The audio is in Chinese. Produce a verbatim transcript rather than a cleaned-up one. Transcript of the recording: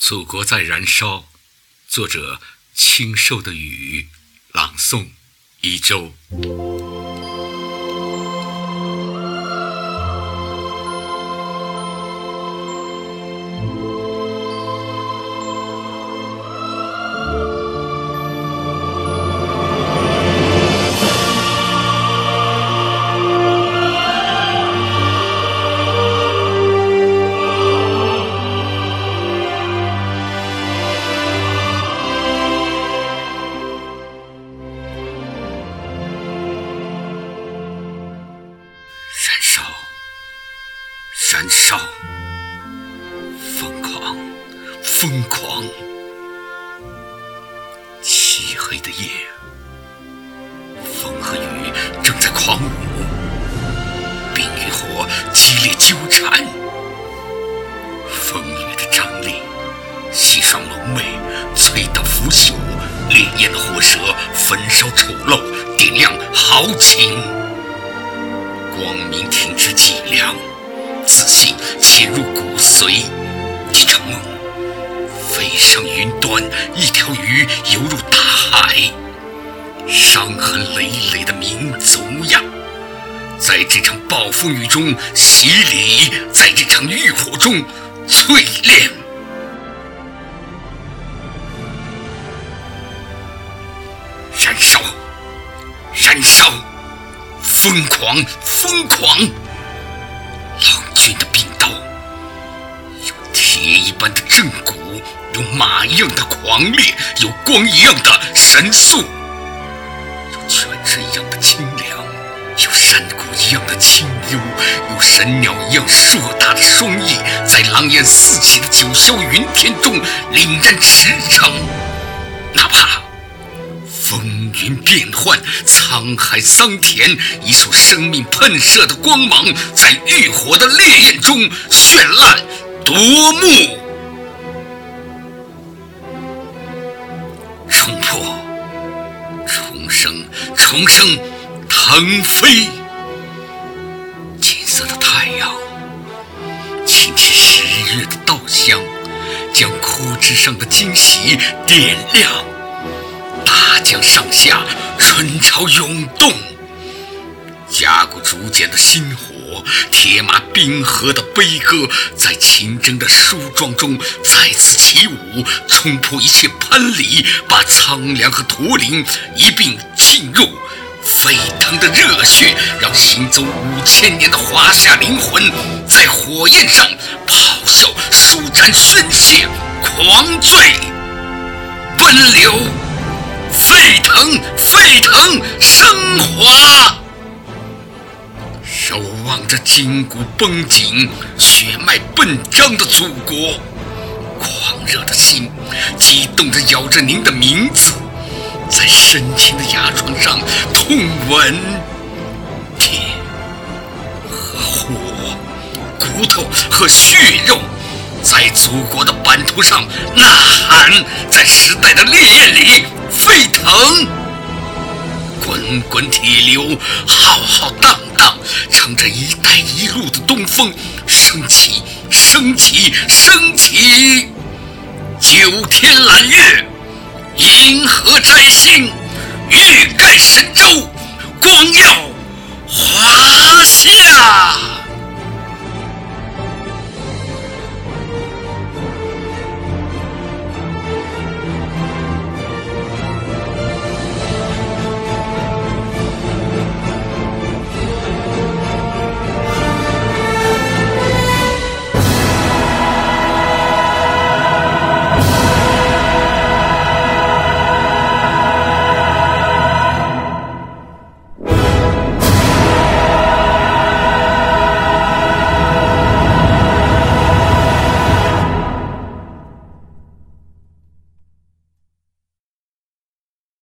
祖国在燃烧，作者清瘦的雨，朗诵一周。燃烧，燃烧，疯狂，疯狂！漆黑的夜，风和雨正在狂舞，冰与火激烈纠缠，风雨的张力，袭上龙眉，淬到腐朽，烈焰的火舌焚烧丑陋，点亮豪情。光明停止脊梁，自信潜入骨髓。一场梦飞上云端，一条鱼游入大海。伤痕累累的民族呀，在这场暴风雨中洗礼，在这场浴火中淬炼。燃烧，燃烧！疯狂，疯狂！郎君的冰刀，有铁一般的震骨，有马一样的狂烈，有光一样的神速，有泉水一样的清凉，有山谷一样的清幽，有神鸟一样硕大的双翼，在狼烟四起的九霄云天中凛然驰骋。哪怕风云变幻，沧海桑田，一束生命喷射的光芒，在浴火的烈焰中绚烂夺目。冲破，重生，重生，腾飞。金色的太阳，倾起十月的稻香，将枯枝上的惊喜点亮。大江上下，春潮涌动，甲骨竹简的薪火，铁马冰河的悲歌，在秦征的梳妆中再次起舞，冲破一切藩篱，把苍凉和驼铃一并浸入。沸腾的热血，让行走五千年的华夏灵魂在火焰上咆哮、舒展、宣泄、狂醉、奔流。沸腾，沸腾，升华！守望着筋骨绷紧、血脉奔张的祖国，狂热的心激动着咬着您的名字，在深情的牙床上痛吻铁和火，骨头和血肉，在祖国的版图上呐喊，在时代的烈焰里沸腾。滚滚铁流，浩浩荡荡，乘着一带一路的东风，升起，升起，升起。九天揽月，银河摘星，浴